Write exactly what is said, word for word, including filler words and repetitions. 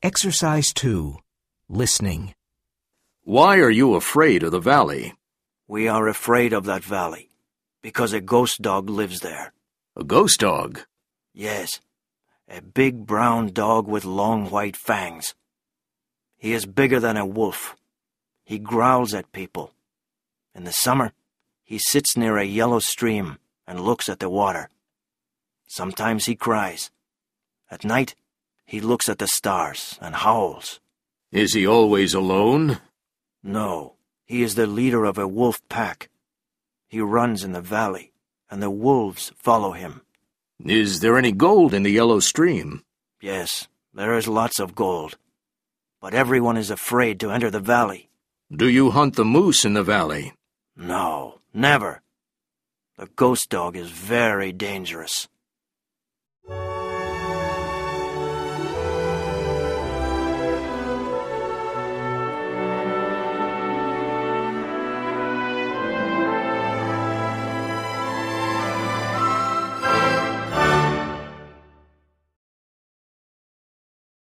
Exercise two. Listening. Why are you afraid of the valley? We are afraid of that valley, because a ghost dog lives there. A ghost dog? Yes, a big brown dog with long white fangs. He is bigger than a wolf. He growls at people. In the summer, he sits near a yellow stream and looks at the water. Sometimes he cries. At night, he looks at the stars and howls. Is he always alone? No, he is the leader of a wolf pack. He runs in the valley, and the wolves follow him. Is there any gold in the yellow stream? Yes, there is lots of gold. But everyone is afraid to enter the valley. Do you hunt the moose in the valley? No, never. The ghost dog is very dangerous.